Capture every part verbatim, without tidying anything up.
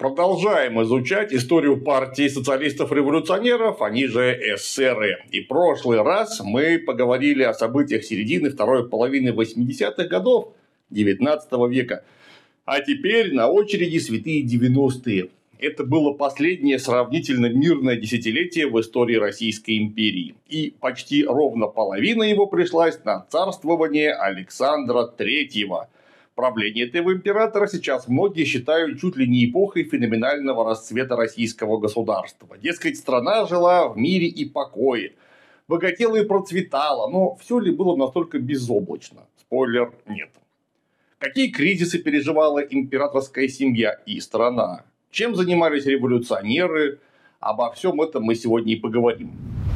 Продолжаем изучать историю партии социалистов-революционеров, они же эсеры. И в прошлый раз мы поговорили о событиях середины второй половины восьмидесятых годов девятнадцатого века. А теперь на очереди святые девяностые. Это было последнее сравнительно мирное десятилетие в истории Российской империи. И почти ровно половина его пришлась на царствование Александра Третьего. Правление этого императора сейчас многие считают чуть ли не эпохой феноменального расцвета российского государства. Дескать, страна жила в мире и покое, богатела и процветала, но все ли было настолько безоблачно? Спойлер, нет. Какие кризисы переживала императорская семья и страна? Чем занимались революционеры? Обо всем этом мы сегодня и поговорим.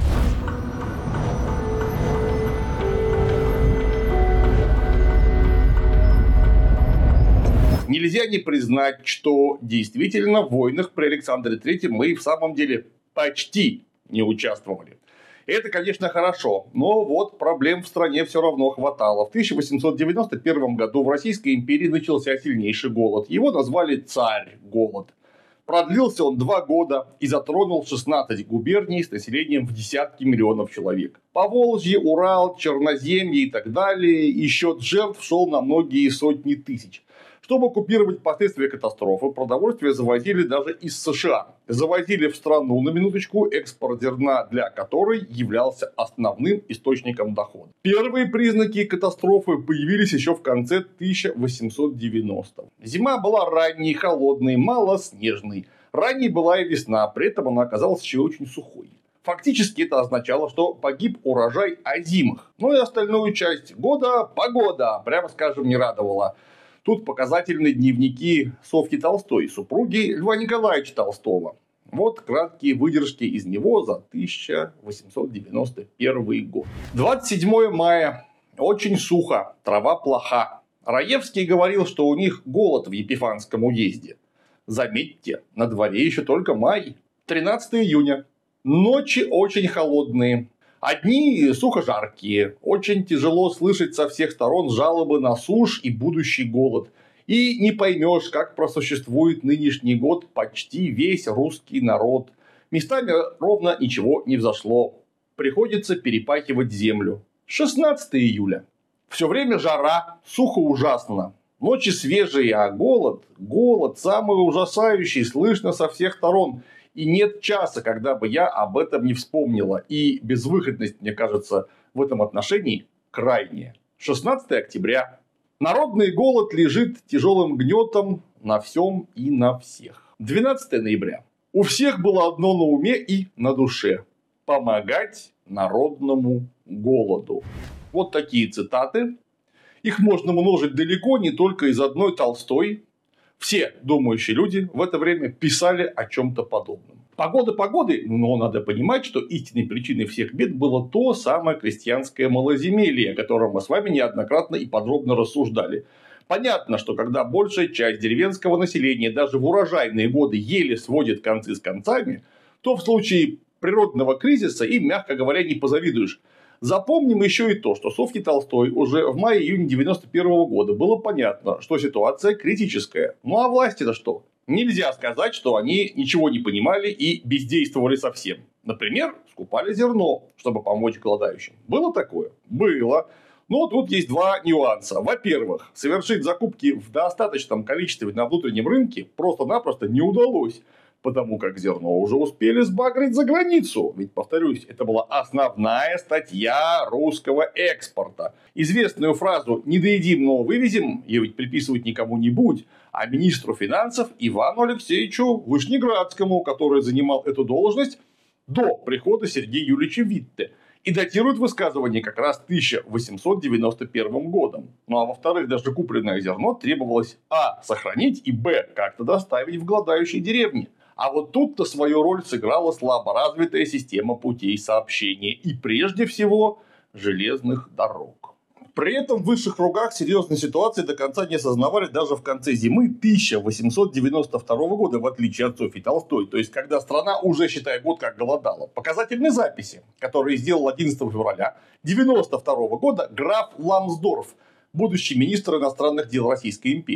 Нельзя не признать, что действительно в войнах при Александре Третьем мы и в самом деле почти не участвовали. Это, конечно, хорошо, но вот проблем в стране все равно хватало. В тысяча восемьсот девяносто первом году в Российской империи начался сильнейший голод. Его назвали «Царь-голод». Продлился он два года и затронул шестнадцать губерний с населением в десятки миллионов человек. Поволжье, Урал, Черноземье и так далее. И счет жертв шел на многие сотни тысяч. Чтобы купировать последствия катастрофы, продовольствие завозили даже из США. Завозили в страну, на минуточку, экспорт зерна, для которой являлся основным источником дохода. Первые признаки катастрофы появились еще в конце тысяча восемьсот девяностого. Зима была ранней, холодной, малоснежной. Ранней была и весна, при этом она оказалась еще очень сухой. Фактически это означало, что погиб урожай озимых. Ну и остальную часть года погода, прямо скажем, не радовала. Тут показательны дневники Софьи Толстой, супруги Льва Николаевича Толстого. Вот краткие выдержки из него за тысяча восемьсот девяносто первый год. двадцать седьмого мая. Очень сухо, трава плоха. Раевский говорил, что у них голод в Епифанском уезде. Заметьте, на дворе еще только май. тринадцатого июня. Ночи очень холодные. Одни сухо-жаркие, очень тяжело слышать со всех сторон жалобы на сушь и будущий голод. И не поймешь, как просуществует нынешний год почти весь русский народ. Местами ровно ничего не взошло. Приходится перепахивать землю. шестнадцатого июля. Все время жара, сухо ужасно. Ночи свежие, а голод, голод самый ужасающий, слышно со всех сторон. И нет часа, когда бы я об этом не вспомнила. И безвыходность, мне кажется, в этом отношении крайняя. шестнадцатого октября. Народный голод лежит тяжелым гнетом на всем и на всех. двенадцатого ноября. У всех было одно на уме и на душе. Помогать народному голоду. Вот такие цитаты. Их можно множить далеко не только из одной Толстой. Все думающие люди в это время писали о чем-то подобном. Погода погоды, но надо понимать, что истинной причиной всех бед было то самое крестьянское малоземелье, о котором мы с вами неоднократно и подробно рассуждали. Понятно, что когда большая часть деревенского населения даже в урожайные годы еле сводит концы с концами, то в случае природного кризиса им, мягко говоря, не позавидуешь. Запомним еще и то, что Софье Толстой уже в мае-июне девяносто первого года было понятно, что ситуация критическая. Ну а власти-то что? Нельзя сказать, что они ничего не понимали и бездействовали совсем. Например, скупали зерно, чтобы помочь голодающим. Было такое? Было. Но тут есть два нюанса. Во-первых, совершить закупки в достаточном количестве на внутреннем рынке просто-напросто не удалось. Потому как зерно уже успели сбагрить за границу. Ведь, повторюсь, это была основная статья русского экспорта. Известную фразу «не доедим, но вывезем» ее ведь приписывать никому не будь, а министру финансов Ивану Алексеевичу Вышнеградскому, который занимал эту должность до прихода Сергея Юрьевича Витте. И датирует высказывание как раз тысяча восемьсот девяносто первым годом. Ну а во-вторых, даже купленное зерно требовалось а. сохранить и б. как-то доставить в голодающие деревни. А вот тут-то свою роль сыграла слаборазвитая система путей сообщения и прежде всего железных дорог. При этом в высших кругах серьезной ситуации до конца не осознавали даже в конце зимы тысяча восемьсот девяносто второго года, в отличие от Софьи Толстой. То есть, когда страна уже, считай, год как голодала. Показательные записи, которые сделал одиннадцатого февраля девяносто второго года граф Ламсдорф, будущий министр иностранных дел Российской империи.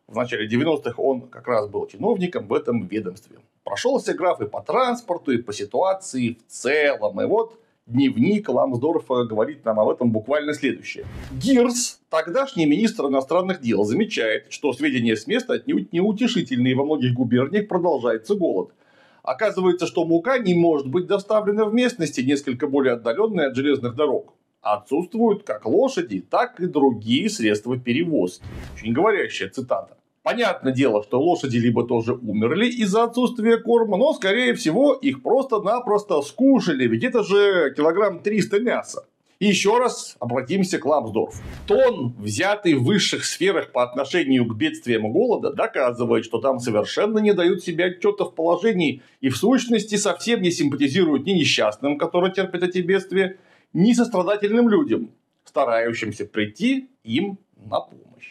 В начале девяностых он как раз был чиновником в этом ведомстве. Прошелся граф и по транспорту, и по ситуации в целом. И вот дневник Ламсдорфа говорит нам об этом буквально следующее. Гирс, тогдашний министр иностранных дел, замечает, что сведения с места отнюдь неутешительные. Во многих губерниях продолжается голод. Оказывается, что мука не может быть доставлена в местности, несколько более отдаленные от железных дорог. Отсутствуют как лошади, так и другие средства перевозки. Очень говорящая цитата. Понятное дело, что лошади либо тоже умерли из-за отсутствия корма, но, скорее всего, их просто-напросто скушали, ведь это же килограмм триста мяса. И еще раз обратимся к Ламсдорфу. Тон, взятый в высших сферах по отношению к бедствиям голода, доказывает, что там совершенно не дают себе отчета в положении и в сущности совсем не симпатизируют ни несчастным, которые терпят эти бедствия, ни сострадательным людям, старающимся прийти им на помощь.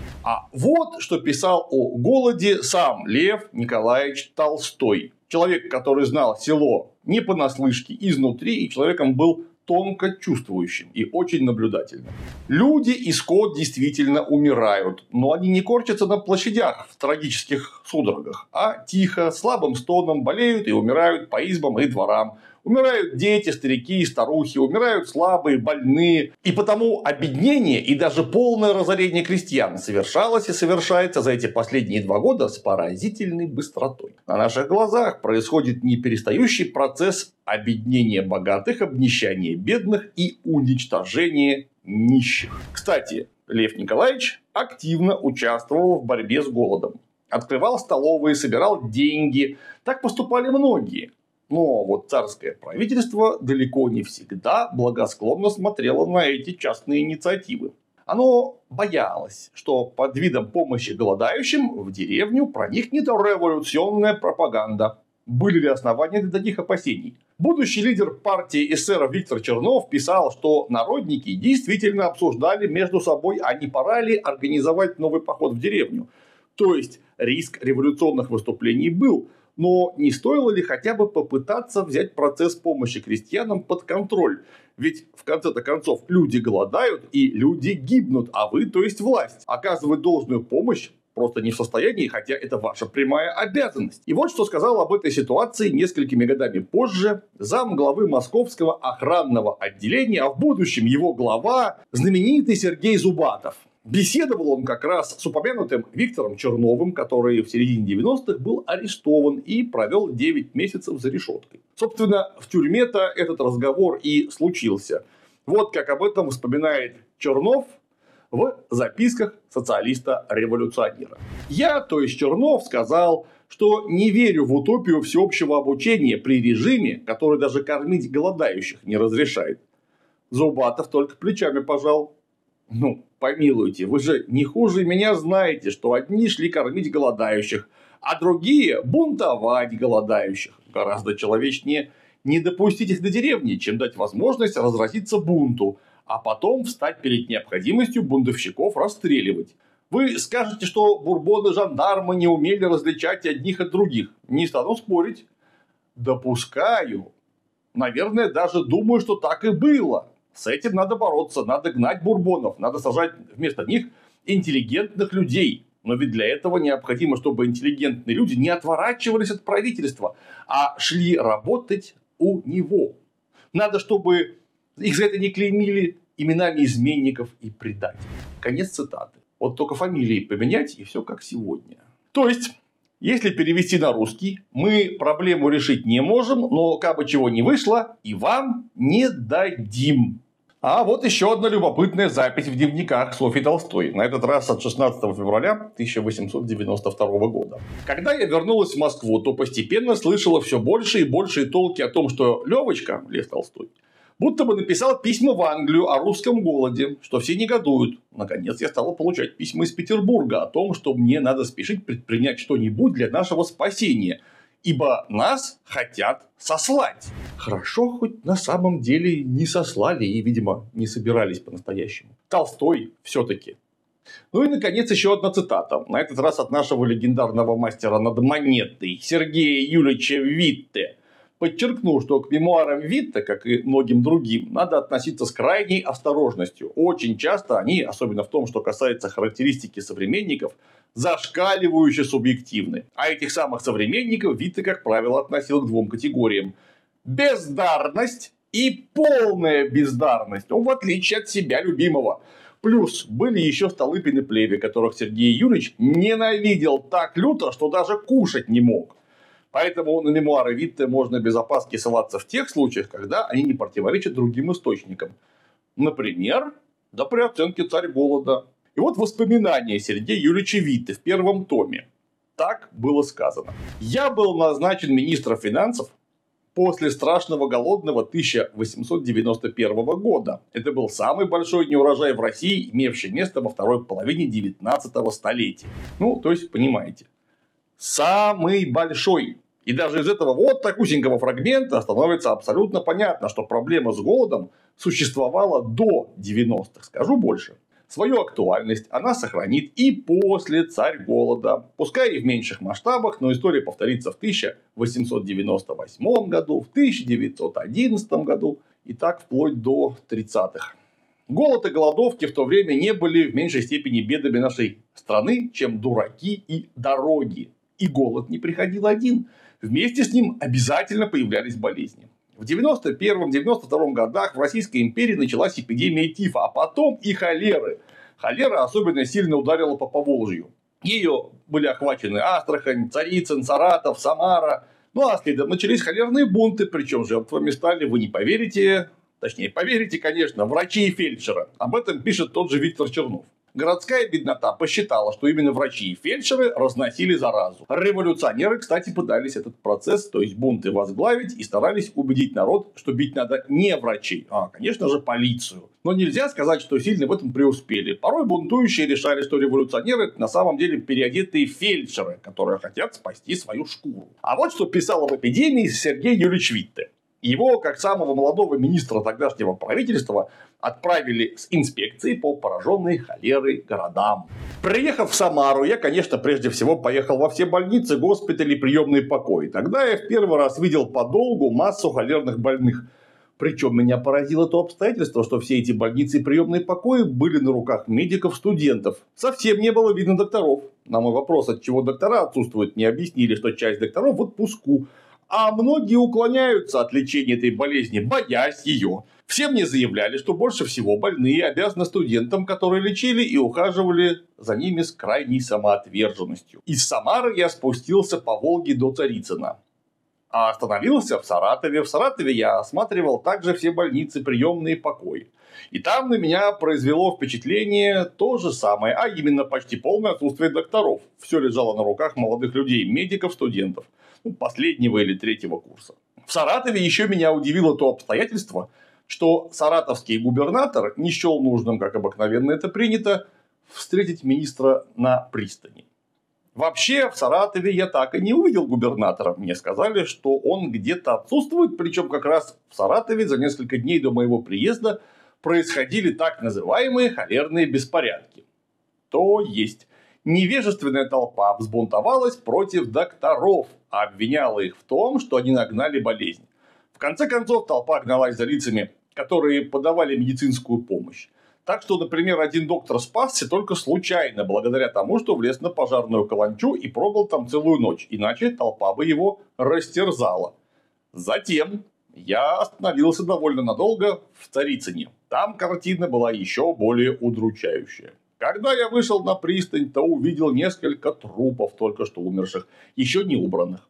А вот что писал о голоде сам Лев Николаевич Толстой. Человек, который знал село не понаслышке изнутри, и человеком был тонко чувствующим и очень наблюдательным. Люди и скот действительно умирают, но они не корчатся на площадях в трагических судорогах, а тихо, слабым стоном болеют и умирают по избам и дворам. Умирают дети, старики и старухи, умирают слабые, больные. И потому обеднение и даже полное разорение крестьян совершалось и совершается за эти последние два года с поразительной быстротой. На наших глазах происходит неперестающий процесс обеднения богатых, обнищания бедных и уничтожения нищих. Кстати, Лев Николаевич активно участвовал в борьбе с голодом. Открывал столовые, собирал деньги. Так поступали многие. Но вот царское правительство далеко не всегда благосклонно смотрело на эти частные инициативы. Оно боялось, что под видом помощи голодающим в деревню проникнет революционная пропаганда. Были ли основания для таких опасений? Будущий лидер партии эсеров Виктор Чернов писал, что народники действительно обсуждали между собой, а не пора ли организовать новый поход в деревню. То есть риск революционных выступлений был. Но не стоило ли хотя бы попытаться взять процесс помощи крестьянам под контроль? Ведь в конце-то концов люди голодают и люди гибнут, а вы, то есть власть, оказывать должную помощь просто не в состоянии, хотя это ваша прямая обязанность. И вот что сказал об этой ситуации несколькими годами позже зам главы Московского охранного отделения, а в будущем его глава, знаменитый Сергей Зубатов. Беседовал он как раз с упомянутым Виктором Черновым, который в середине девяностых был арестован и провел девять месяцев за решеткой. Собственно, в тюрьме-то этот разговор и случился. Вот как об этом вспоминает Чернов в записках социалиста-революционера. Я, то есть Чернов, сказал, что не верю в утопию всеобщего обучения при режиме, который даже кормить голодающих не разрешает. Зубатов только плечами пожал. Ну, помилуйте, вы же не хуже меня знаете, что одни шли кормить голодающих, а другие бунтовать голодающих. Гораздо человечнее не допустить их до деревни, чем дать возможность разразиться бунту, а потом встать перед необходимостью бунтовщиков расстреливать. Вы скажете, что бурбоны-жандармы не умели различать одних от других. Не стану спорить. Допускаю. Наверное, даже думаю, что так и было. С этим надо бороться, надо гнать бурбонов, надо сажать вместо них интеллигентных людей. Но ведь для этого необходимо, чтобы интеллигентные люди не отворачивались от правительства, а шли работать у него. Надо, чтобы их за это не клеймили именами изменников и предателей. Конец цитаты. Вот только фамилии поменять, и все как сегодня. То есть, если перевести на русский, мы проблему решить не можем, но как бы чего не вышло, и вам не дадим. А вот еще одна любопытная запись в дневниках Софьи Толстой. На этот раз от шестнадцатого февраля тысяча восемьсот девяносто второго года. Когда я вернулась в Москву, то постепенно слышала все больше и больше толки о том, что Левочка, Лев Толстой, будто бы написал письма в Англию о русском голоде, что все негодуют. Наконец я стала получать письма из Петербурга о том, что мне надо спешить предпринять что-нибудь для нашего спасения, ибо нас хотят сослать. Хорошо, хоть на самом деле не сослали и, видимо, не собирались по-настоящему. Толстой все-таки. Ну и, наконец, еще одна цитата. На этот раз от нашего легендарного мастера над монетой Сергея Юрьевича Витте. Подчеркну, что к мемуарам Витте, как и многим другим, надо относиться с крайней осторожностью. Очень часто они, особенно в том, что касается характеристики современников, зашкаливающе субъективны. А этих самых современников Витте, как правило, относил к двум категориям. Бездарность и полная бездарность. Ну, в отличие от себя любимого. Плюс были еще Столыпин и Плеве, которых Сергей Юрьевич ненавидел так люто, что даже кушать не мог. Поэтому на мемуары Витте можно без опаски ссылаться в тех случаях, когда они не противоречат другим источникам. Например, да при оценке «Царь голода». И вот воспоминания Сергея Юрьевича Витте в первом томе. Так было сказано. «Я был назначен министром финансов после страшного голодного тысяча восемьсот девяносто первого года. Это был самый большой неурожай в России, имевший место во второй половине девятнадцатого столетия». Ну, то есть, понимаете. Самый большой. И даже из этого вот такусенького фрагмента становится абсолютно понятно, что проблема с голодом существовала до девяностых. Скажу больше. Свою актуальность она сохранит и после «Царь голода». Пускай и в меньших масштабах, но история повторится в тысяча восемьсот девяносто восьмом году, в тысяча девятьсот одиннадцатом году и так вплоть до тридцатых. Голод и голодовки в то время не были в меньшей степени бедами нашей страны, чем дураки и дороги. И голод не приходил один. Вместе с ним обязательно появлялись болезни. В девяносто первом — девяносто втором годах в Российской империи началась эпидемия тифа, а потом и холеры. Холера особенно сильно ударила по Поволжью. Ее были охвачены Астрахань, Царицын, Саратов, Самара. Ну а следом начались холерные бунты, причем жертвами стали, вы не поверите, точнее поверите, конечно, врачи и фельдшеры. Об этом пишет тот же Виктор Чернов. Городская беднота посчитала, что именно врачи и фельдшеры разносили заразу. Революционеры, кстати, пытались этот процесс, то есть бунты, возглавить и старались убедить народ, что бить надо не врачей, а, конечно же, полицию. Но нельзя сказать, что сильно в этом преуспели. Порой бунтующие решали, что революционеры – это на самом деле переодетые фельдшеры, которые хотят спасти свою шкуру. А вот что писал об эпидемии Сергей Юрьевич Витте. Его, как самого молодого министра тогдашнего правительства, отправили с инспекцией по пораженной холерой городам. Приехав в Самару, я, конечно, прежде всего поехал во все больницы, госпитали, приемные покои. Тогда я в первый раз видел подолгу массу холерных больных. Причем меня поразило то обстоятельство, что все эти больницы и приемные покои были на руках медиков-студентов. Совсем не было видно докторов. На мой вопрос, от чего доктора отсутствуют, мне объяснили, что часть докторов в отпуску. А многие уклоняются от лечения этой болезни, боясь ее. Все мне заявляли, что больше всего больные обязаны студентам, которые лечили и ухаживали за ними с крайней самоотверженностью. Из Самары я спустился по Волге до Царицына. А остановился в Саратове. В Саратове я осматривал также все больницы, приемные покои. И там на меня произвело впечатление то же самое, а именно почти полное отсутствие докторов. Все лежало на руках молодых людей, медиков, студентов. Ну, последнего или третьего курса. В Саратове еще меня удивило то обстоятельство, что саратовский губернатор не счел нужным, как обыкновенно это принято, встретить министра на пристани. Вообще, в Саратове я так и не увидел губернатора. Мне сказали, что он где-то отсутствует, причем как раз в Саратове за несколько дней до моего приезда происходили так называемые холерные беспорядки. То есть, невежественная толпа взбунтовалась против докторов, а обвиняла их в том, что они нагнали болезнь. В конце концов, толпа гналась за лицами, которые подавали медицинскую помощь. Так что, например, один доктор спасся только случайно, благодаря тому, что влез на пожарную каланчу и пробыл там целую ночь. Иначе толпа бы его растерзала. Затем я остановился довольно надолго в Царицыне. Там картина была еще более удручающая. Когда я вышел на пристань, то увидел несколько трупов только что умерших, еще не убранных.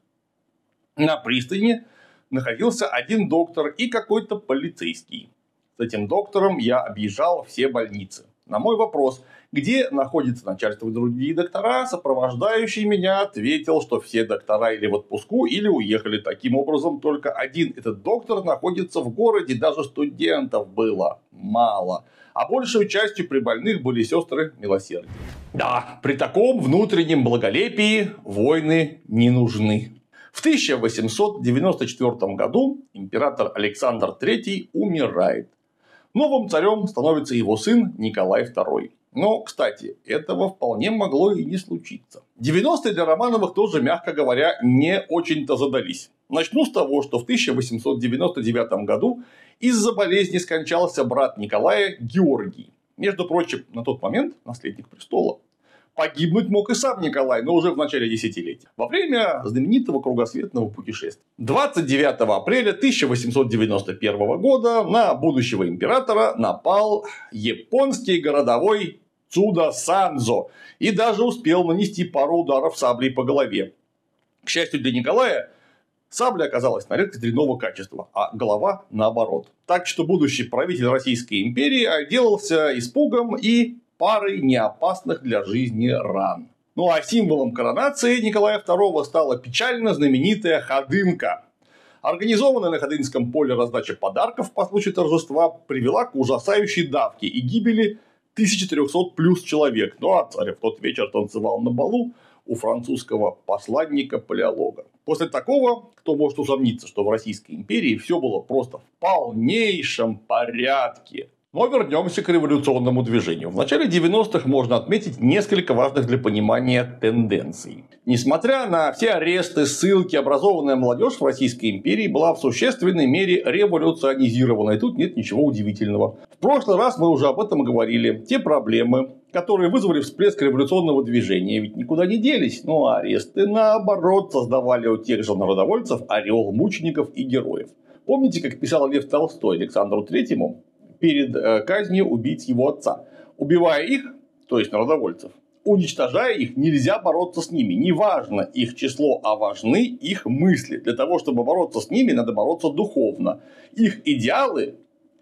На пристани находился один доктор и какой-то полицейский. С этим доктором я объезжал все больницы. На мой вопрос, где находится начальство и другие доктора, сопровождающий меня ответил, что все доктора или в отпуску, или уехали. Таким образом, только один этот доктор находится в городе, даже студентов было мало. А большей частью при больных были сестры милосердия. Да, при таком внутреннем благолепии войны не нужны. В тысяча восемьсот девяносто четвёртом году император Александр третий умирает. Новым царем становится его сын Николай второй. Но, кстати, этого вполне могло и не случиться. девяностые для Романовых тоже, мягко говоря, не очень-то задались. Начну с того, что в тысяча восемьсот девяносто девятом году из-за болезни скончался брат Николая Георгий. Между прочим, на тот момент наследник престола. Погибнуть мог и сам Николай, но уже в начале десятилетия. Во время знаменитого кругосветного путешествия. двадцать девятого апреля тысяча восемьсот девяносто первого года на будущего императора напал японский городовой Цуда Санзо. И даже успел нанести пару ударов саблей по голове. К счастью для Николая, сабля оказалась на редкость дрянного качества, а голова наоборот. Так что будущий правитель Российской империи отделался испугом и парой неопасных для жизни ран. Ну а символом коронации Николая второго стала печально знаменитая ходынка. Организованная на Ходынском поле раздача подарков по случаю торжества привела к ужасающей давке и гибели тысяча триста плюс человек. Ну а царь в тот вечер танцевал на балу у французского посланника-палеолога. После такого, кто может усомниться, что в Российской империи все было просто в полнейшем порядке. Но вернемся к революционному движению. В начале девяностых можно отметить несколько важных для понимания тенденций. Несмотря на все аресты, ссылки, образованная молодежь в Российской империи была в существенной мере революционизирована. И тут нет ничего удивительного. В прошлый раз мы уже об этом говорили. Те проблемы, которые вызвали всплеск революционного движения, ведь никуда не делись. Ну а аресты, наоборот, создавали у тех же народовольцев ореол мучеников и героев. Помните, как писал Лев Толстой Александру Третьему перед казнью убийц его отца? Убивая их, то есть народовольцев, уничтожая их, нельзя бороться с ними. Не важно их число, а важны их мысли. Для того, чтобы бороться с ними, надо бороться духовно. Их идеалы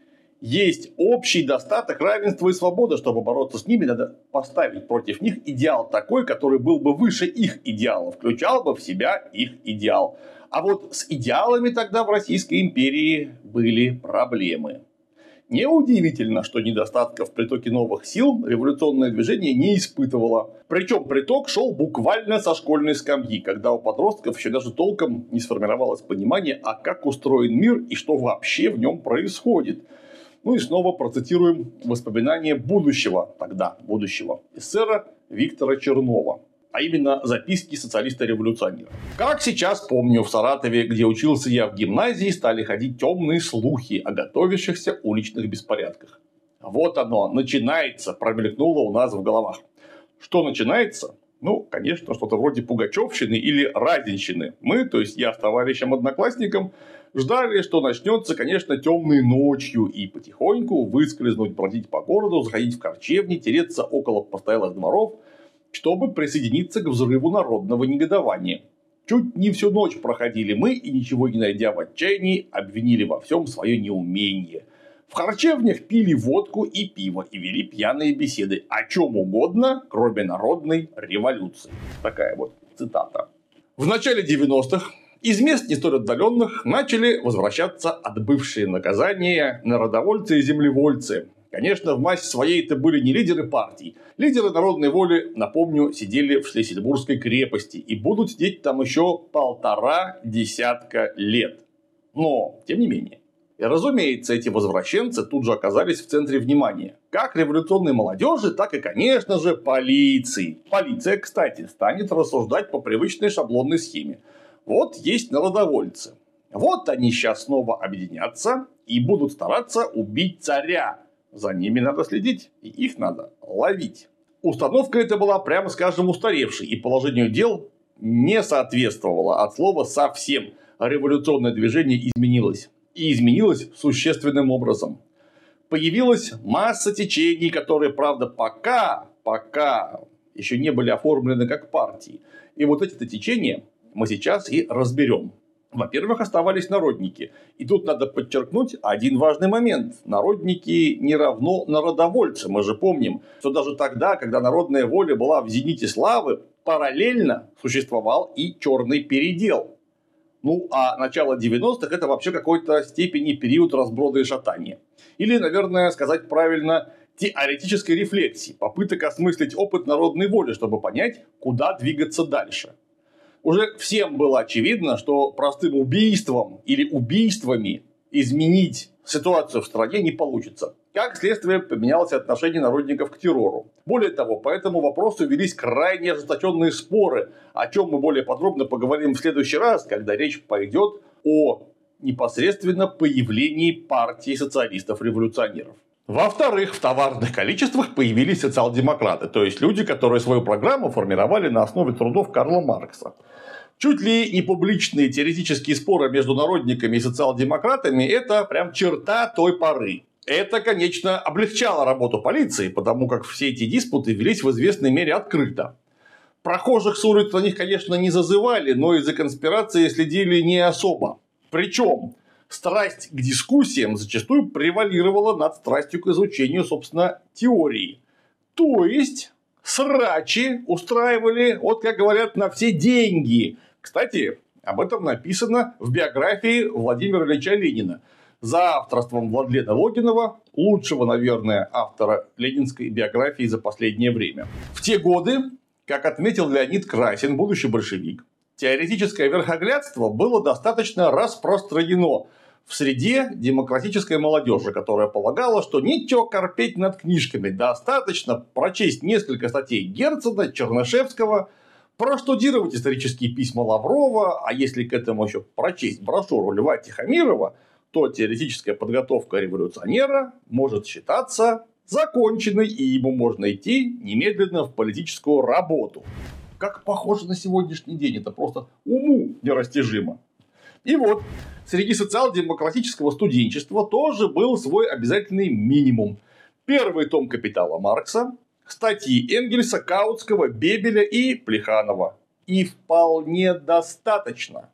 есть общий достаток, равенство и свобода. Чтобы бороться с ними, надо поставить против них идеал такой, который был бы выше их идеала, включал бы в себя их идеал. А вот с идеалами тогда в Российской империи были проблемы. Неудивительно, что недостатков в притоке новых сил революционное движение не испытывало. Причем приток шел буквально со школьной скамьи, когда у подростков еще даже толком не сформировалось понимание, а как устроен мир и что вообще в нем происходит. Ну и снова процитируем воспоминания будущего, тогда будущего эсера Виктора Чернова. А именно записки социалиста-революционера. Как сейчас помню, в Саратове, где учился я в гимназии, стали ходить темные слухи о готовящихся уличных беспорядках. Вот оно, начинается, промелькнуло у нас в головах. Что начинается? Ну, конечно, что-то вроде пугачевщины или разинщины. Мы, то есть я с товарищем-одноклассником, ждали, что начнется, конечно, темной ночью и потихоньку выскользнуть, бродить по городу, заходить в харчевни, тереться около постоялых дворов, чтобы присоединиться к взрыву народного негодования. Чуть не всю ночь проходили мы и, ничего не найдя в отчаянии, обвинили во всем свое неумение. В харчевнях пили водку и пиво и вели пьяные беседы о чем угодно, кроме народной революции. Такая вот цитата. В начале девяностых из мест не столь отдаленных начали возвращаться отбывшие наказания народовольцы и землевольцы. Конечно, в массе своей это были не лидеры партий. Лидеры народной воли, напомню, сидели в Шлиссельбургской крепости и будут сидеть там еще полтора десятка лет. Но, тем не менее. И, разумеется, эти возвращенцы тут же оказались в центре внимания. Как революционной молодежи, так и, конечно же, полиции. Полиция, кстати, станет рассуждать по привычной шаблонной схеме. Вот есть народовольцы. Вот они сейчас снова объединятся и будут стараться убить царя. За ними надо следить, и их надо ловить. Установка эта была, прямо скажем, устаревшей, и положению дел не соответствовала от слова совсем. Революционное движение изменилось. И изменилось существенным образом. Появилась масса течений, которые, правда, пока, пока еще не были оформлены как партии. И вот эти течения мы сейчас и разберем. Во-первых, оставались народники. И тут надо подчеркнуть один важный момент. Народники не равно народовольцы. Мы же помним, что даже тогда, когда народная воля была в зените славы, параллельно существовал и черный передел. Ну, а начало девяностых – это вообще какой-то степени период разброда и шатания. Или, наверное, сказать правильно, теоретической рефлексии. Попыток осмыслить опыт народной воли, чтобы понять, куда двигаться дальше. Уже всем было очевидно, что простым убийством или убийствами изменить ситуацию в стране не получится. Как следствие, поменялось отношение народников к террору. Более того, по этому вопросу велись крайне ожесточенные споры, о чем мы более подробно поговорим в следующий раз, когда речь пойдет о непосредственно появлении партии социалистов-революционеров. Во-вторых, в товарных количествах появились социал-демократы, то есть люди, которые свою программу формировали на основе трудов Карла Маркса. Чуть ли не публичные теоретические споры между народниками и социал-демократами – это прям черта той поры. Это, конечно, облегчало работу полиции, потому как все эти диспуты велись в известной мере открыто. Прохожих с улиц на них, конечно, не зазывали, но из-за конспирации следили не особо. Причем страсть к дискуссиям зачастую превалировала над страстью к изучению, собственно, теории. То есть срачи устраивали, вот как говорят, на все деньги. Кстати, об этом написано в биографии Владимира Ильича Ленина. За авторством Владлена Логинова, лучшего, наверное, автора ленинской биографии за последнее время. В те годы, как отметил Леонид Красин, будущий большевик, теоретическое верхоглядство было достаточно распространено в среде демократической молодежи, которая полагала, что ничего корпеть над книжками, достаточно прочесть несколько статей Герцена, Чернышевского, проштудировать исторические письма Лаврова, а если к этому еще прочесть брошюру Льва Тихомирова, то теоретическая подготовка революционера может считаться законченной, и ему можно идти немедленно в политическую работу. Как похоже на сегодняшний день, это просто уму нерастяжимо. И вот, среди социал-демократического студенчества тоже был свой обязательный минимум. Первый том «Капитала» Маркса, статьи Энгельса, Каутского, Бебеля и Плеханова. И вполне достаточно.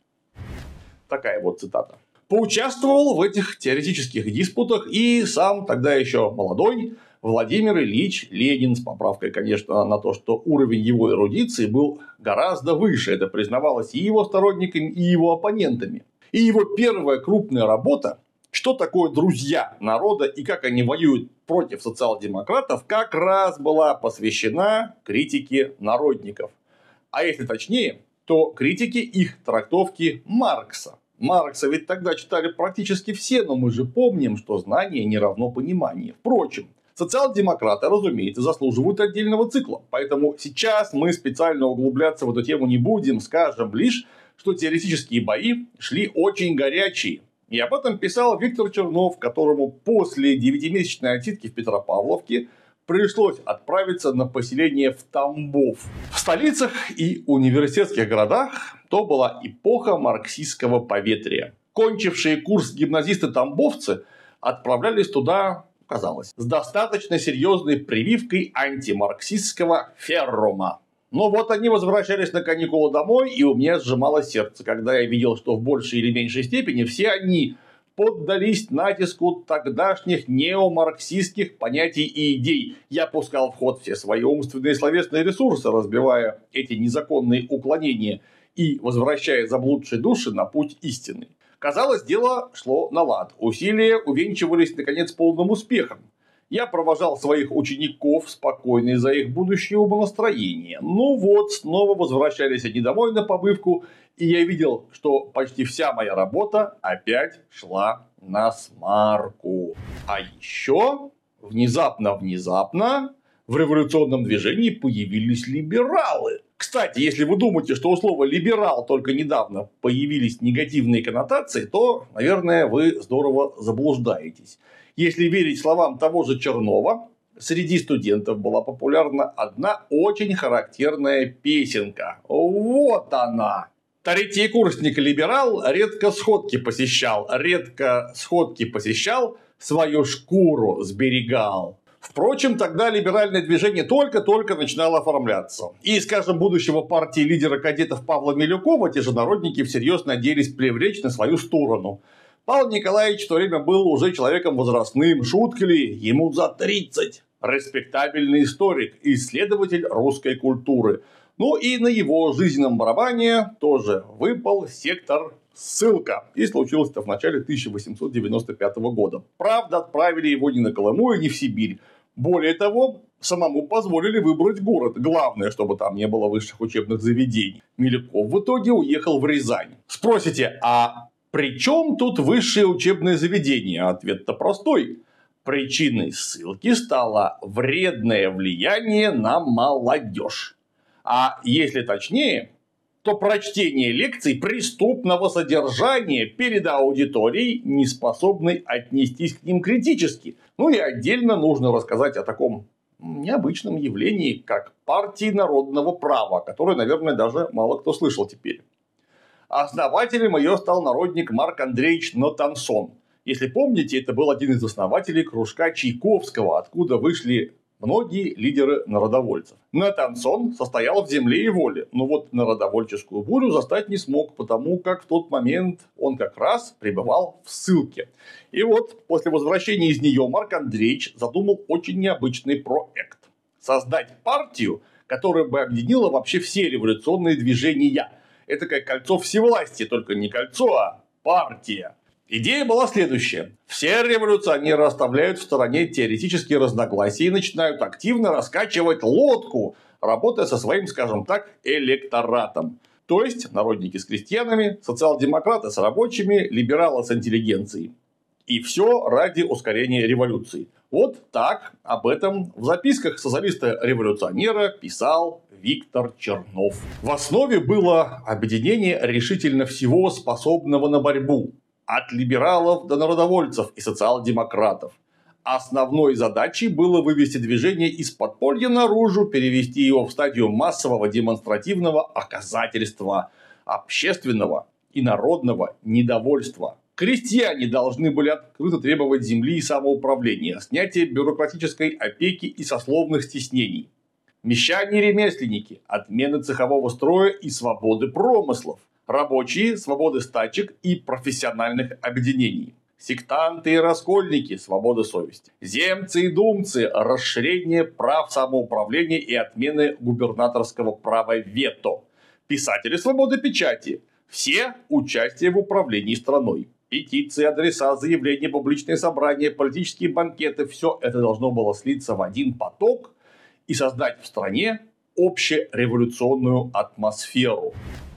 Такая вот цитата. Поучаствовал в этих теоретических диспутах и сам тогда еще молодой Владимир Ильич Ленин, с поправкой, конечно, на то, что уровень его эрудиции был гораздо выше. Это признавалось и его сторонниками, и его оппонентами. И его первая крупная работа, что такое друзья народа и как они воюют против социал-демократов, как раз была посвящена критике народников. А если точнее, то критике их трактовки Маркса. Маркса ведь тогда читали практически все, но мы же помним, что знание не равно пониманию. Впрочем, социал-демократы, разумеется, заслуживают отдельного цикла. Поэтому сейчас мы специально углубляться в эту тему не будем, скажем лишь, что теоретические бои шли очень горячие. И об этом писал Виктор Чернов, которому после девятимесячной отсидки в Петропавловке пришлось отправиться на поселение в Тамбов. В столицах и университетских городах то была эпоха марксистского поветрия. Кончившие курс гимназисты-тамбовцы отправлялись туда, казалось, с достаточно серьезной прививкой антимарксистского феррума. Но вот они возвращались на каникулы домой, и у меня сжималось сердце, когда я видел, что в большей или меньшей степени все они поддались натиску тогдашних неомарксистских понятий и идей. Я пускал в ход все свои умственные и словесные ресурсы, разбивая эти незаконные уклонения и возвращая заблудшие души на путь истины. Казалось, дело шло на лад. Усилия увенчивались, наконец, полным успехом. Я провожал своих учеников, спокойный за их будущее умонастроение. Ну вот, снова возвращались они домой на побывку, и я видел, что почти вся моя работа опять шла на смарку. А еще внезапно-внезапно в революционном движении появились либералы. Кстати, если вы думаете, что у слова «либерал» только недавно появились негативные коннотации, то, наверное, вы здорово заблуждаетесь. Если верить словам того же Чернова, среди студентов была популярна одна очень характерная песенка. Вот она! Третьекурсник-либерал редко сходки посещал, редко сходки посещал, свою шкуру сберегал. Впрочем, тогда либеральное движение только-только начинало оформляться. И, скажем, будущего партии лидера кадетов Павла Милюкова те же народники всерьез надеялись привлечь на свою сторону. Павел Николаевич в то время был уже человеком возрастным, шутки ли, ему за тридцать. Респектабельный историк, исследователь русской культуры. Ну и на его жизненном барабане тоже выпал сектор ссылка. И случилось это в начале тысяча восемьсот девяносто пятого года. Правда, отправили его не на Колыму и не в Сибирь. Более того, самому позволили выбрать город. Главное, чтобы там не было высших учебных заведений. Милюков в итоге уехал в Рязань. Спросите, а при чем тут высшее учебное заведение? Ответ-то простой. Причиной ссылки стало вредное влияние на молодежь. А если точнее, то прочтение лекций преступного содержания перед аудиторией, не способной отнестись к ним критически. Ну и отдельно нужно рассказать о таком необычном явлении, как партии народного права, которое, наверное, даже мало кто слышал теперь. Основателем ее стал народник Марк Андреевич Натансон. Если помните, это был один из основателей кружка Чайковского, откуда вышли многие лидеры народовольцев. Натансон состоял в «Земле и воле», но вот народовольческую бурю застать не смог, потому как в тот момент он как раз пребывал в ссылке. И вот после возвращения из нее Марк Андреевич задумал очень необычный проект. Создать партию, которая бы объединила вообще все революционные движения. Это как кольцо всевластия, только не кольцо, а партия. Идея была следующая. Все революционеры оставляют в стороне теоретические разногласия и начинают активно раскачивать лодку, работая со своим, скажем так, электоратом. То есть, народники с крестьянами, социал-демократы с рабочими, либералы с интеллигенцией. И все ради ускорения революции. Вот так об этом в записках социалиста-революционера писал Виктор Чернов. В основе было объединение решительно всего способного на борьбу. От либералов до народовольцев и социал-демократов. Основной задачей было вывести движение из подполья наружу, перевести его в стадию массового демонстративного оказательства общественного и народного недовольства. Крестьяне должны были открыто требовать земли и самоуправления, снятия бюрократической опеки и сословных стеснений. Мещане и ремесленники – отмены цехового строя и свободы промыслов. Рабочие – свободы стачек и профессиональных объединений. Сектанты и раскольники – свобода совести. Земцы и думцы – расширение прав самоуправления и отмены губернаторского права вето. Писатели – свободы печати. Все – участие в управлении страной. Петиции, адреса, заявления, публичные собрания, политические банкеты – все это должно было слиться в один поток и создать в стране общереволюционную атмосферу.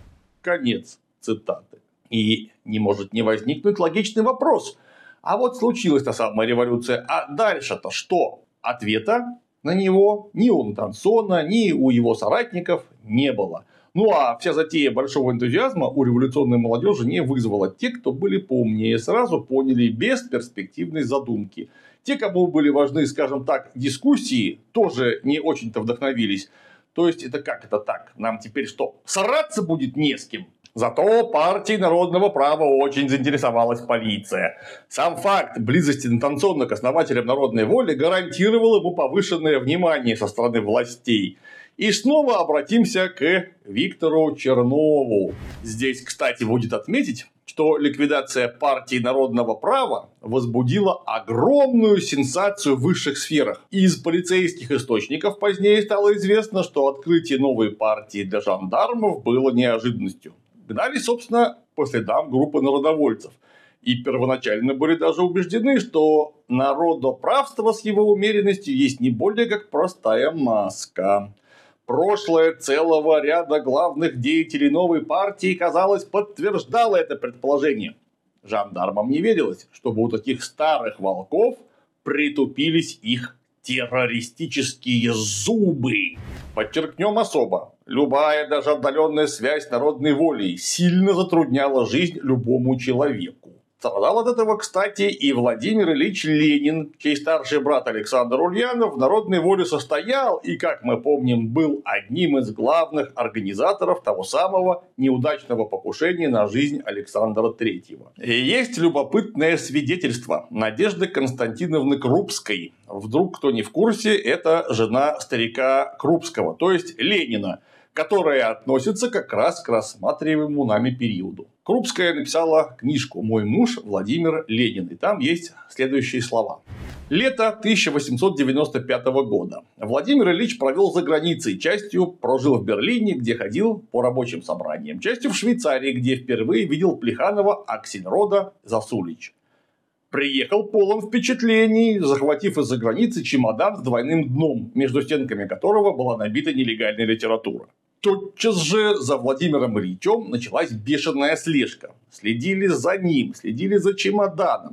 Конец цитаты. И не может не возникнуть логичный вопрос. А вот случилась та самая революция, а дальше-то что? Ответа на него ни у Натансона, ни у его соратников не было. Ну а вся затея большого энтузиазма у революционной молодежи не вызвала. Те, кто были поумнее, сразу поняли без перспективной задумки. Те, кому были важны, скажем так, дискуссии, тоже не очень-то вдохновились. То есть, это как это так? Нам теперь что, сраться будет не с кем? Зато партией народного права очень заинтересовалась полиция. Сам факт близости Натансона к основателям народной воли гарантировал ему повышенное внимание со стороны властей. И снова обратимся к Виктору Чернову. Здесь, кстати, будет отметить, что ликвидация партии народного права возбудила огромную сенсацию в высших сферах. Из полицейских источников позднее стало известно, что открытие новой партии для жандармов было неожиданностью. Гнали, собственно, по следам группы народовольцев. И первоначально были даже убеждены, что народоправство с его умеренностью есть не более как простая маска. Прошлое целого ряда главных деятелей новой партии, казалось, подтверждало это предположение. Жандармам не верилось, чтобы у таких старых волков притупились их террористические зубы. Подчеркнем особо, любая, даже отдаленная связь с народной волей сильно затрудняла жизнь любому человеку. Страдал от этого, кстати, и Владимир Ильич Ленин, чей старший брат Александр Ульянов в народной воле состоял и, как мы помним, был одним из главных организаторов того самого неудачного покушения на жизнь Александра Третьего. И есть любопытное свидетельство Надежды Константиновны Крупской. Вдруг кто не в курсе, это жена старика Крупского, то есть Ленина, которая относится как раз к рассматриваемому нами периоду. Крупская написала книжку «Мой муж Владимир Ленин», и там есть следующие слова. Лето тысяча восемьсот девяносто пятого года. Владимир Ильич провел за границей, частью прожил в Берлине, где ходил по рабочим собраниям, частью в Швейцарии, где впервые видел Плеханова Аксельрода Засулич. Приехал полон впечатлений, захватив из-за границы чемодан с двойным дном, между стенками которого была набита нелегальная литература. Тотчас же за Владимиром Ильичем началась бешеная слежка. Следили за ним, следили за чемоданом.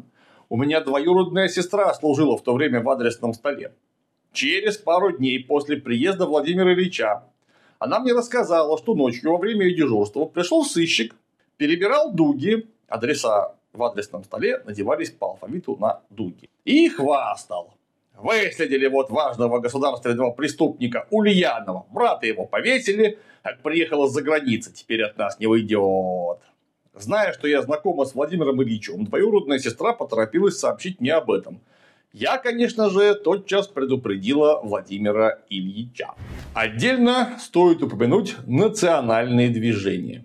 У меня двоюродная сестра служила в то время в адресном столе. Через пару дней после приезда Владимира Ильича она мне рассказала, что ночью во время ее дежурства пришел сыщик, перебирал дуги, адреса в адресном столе надевались по алфавиту на дуги, и хвастал. Выследили вот важного государственного преступника Ульянова, брата его повесили, как приехал из-за границы, теперь от нас не уйдет. Зная, что я знакома с Владимиром Ильичем, двоюродная сестра поторопилась сообщить мне об этом. Я, конечно же, тотчас предупредила Владимира Ильича. Отдельно стоит упомянуть национальные движения.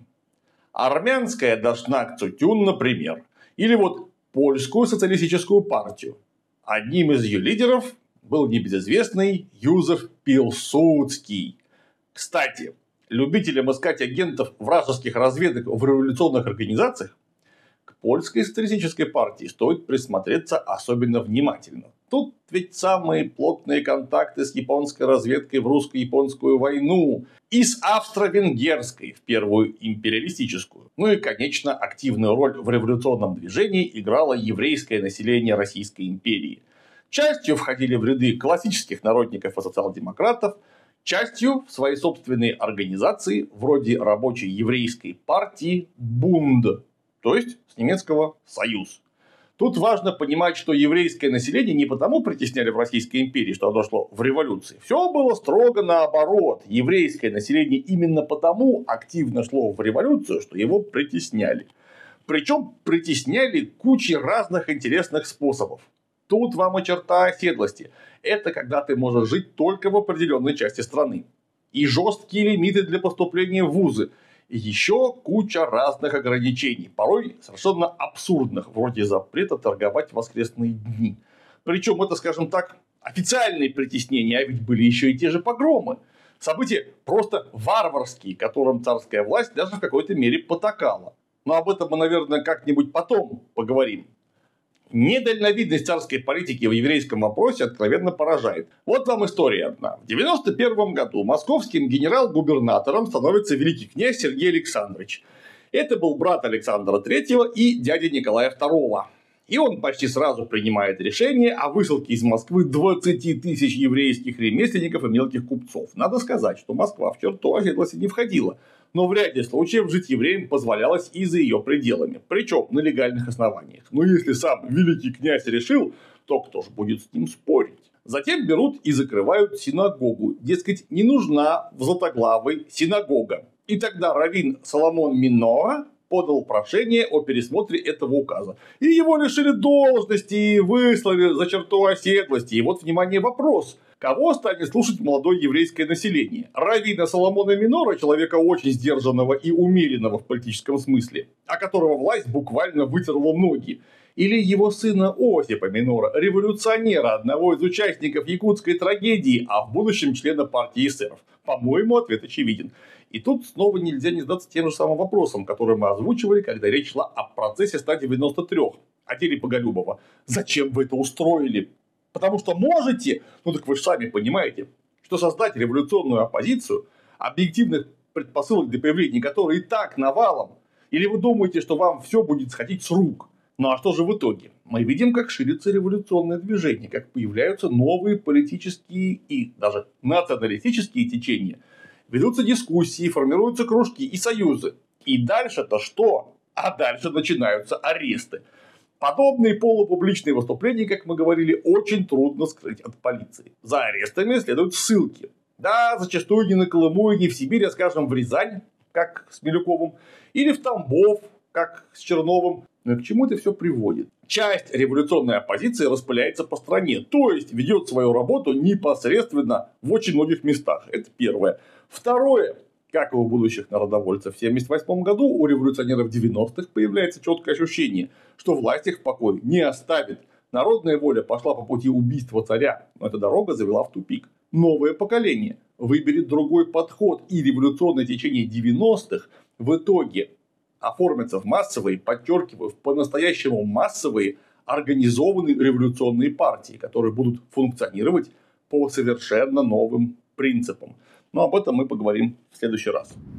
Армянская Дашнак Цутюн, например, или вот Польскую социалистическую партию. Одним из ее лидеров был небезызвестный Юзеф Пилсудский. Кстати, любителям искать агентов вражеских разведок в революционных организациях к Польской социалистической партии стоит присмотреться особенно внимательно. Тут ведь самые плотные контакты с японской разведкой в русско-японскую войну и с австро-венгерской, в первую империалистическую. Ну и, конечно, активную роль в революционном движении играло еврейское население Российской империи. Частью входили в ряды классических народников и социал-демократов, частью в свои собственные организации, вроде рабочей еврейской партии «Бунд», то есть с немецкого «Союз». Тут важно понимать, что еврейское население не потому притесняли в Российской империи, что оно шло в революции. Все было строго наоборот. Еврейское население именно потому активно шло в революцию, что его притесняли. Причем притесняли кучей разных интересных способов. Тут вам и черта оседлости. Это когда ты можешь жить только в определенной части страны. И жесткие лимиты для поступления в вузы. И еще куча разных ограничений, порой совершенно абсурдных, вроде запрета торговать в воскресные дни. Причем это, скажем так, официальные притеснения, а ведь были еще и те же погромы. События просто варварские, которым царская власть даже в какой-то мере потакала. Но об этом мы, наверное, как-нибудь потом поговорим. Недальновидность царской политики в еврейском вопросе откровенно поражает. Вот вам история одна. В девяносто первом году московским генерал-губернатором становится великий князь Сергей Александрович. Это был брат Александра Третьего и дядя Николая Второго. И он почти сразу принимает решение о высылке из Москвы двадцати тысяч еврейских ремесленников и мелких купцов. Надо сказать, что Москва в черту оседлости не входила. Но в ряде случаев жить евреям позволялось и за ее пределами. Причем на легальных основаниях. Но если сам великий князь решил, то кто же будет с ним спорить? Затем берут и закрывают синагогу. Дескать, не нужна в Златоглавой синагога. И тогда раввин Соломон Миноа подал прошение о пересмотре этого указа. И его лишили должности и выслали за черту оседлости. И вот, внимание, вопрос. Кого станет слушать молодое еврейское население? Раввина Соломона Минора, человека очень сдержанного и умеренного в политическом смысле, о которого власть буквально вытерла ноги? Или его сына Осипа Минора, революционера, одного из участников якутской трагедии, а в будущем члена партии эсеров? По-моему, ответ очевиден. И тут снова нельзя не задаться тем же самым вопросом, который мы озвучивали, когда речь шла о процессе ста девяноста трёх, о деле Боголюбова. Зачем вы это устроили? Потому что можете, ну так вы же сами понимаете, что создать революционную оппозицию, объективных предпосылок для появления которой и так навалом, или вы думаете, что вам все будет сходить с рук? Ну а что же в итоге? Мы видим, как ширится революционное движение, как появляются новые политические и даже националистические течения. Ведутся дискуссии, формируются кружки и союзы. И дальше-то что? А дальше начинаются аресты. Подобные полупубличные выступления, как мы говорили, очень трудно скрыть от полиции. За арестами следуют ссылки. Да, зачастую не на Колыму и не в Сибирь, а, скажем, в Рязань, как с Милюковым, или в Тамбов, как с Черновым. Но к чему это все приводит? Часть революционной оппозиции распыляется по стране, то есть ведет свою работу непосредственно в очень многих местах. Это первое. Второе. Как и у будущих народовольцев в тысяча девятьсот семьдесят восьмом году, у революционеров девяностых появляется четкое ощущение, что власть их в покое не оставит. Народная воля пошла по пути убийства царя, но эта дорога завела в тупик. Новое поколение выберет другой подход, и революционное течение девяностых в итоге оформятся в массовые, подчеркиваю, в по-настоящему массовые организованные революционные партии, которые будут функционировать по совершенно новым принципам. Но об этом мы поговорим в следующий раз.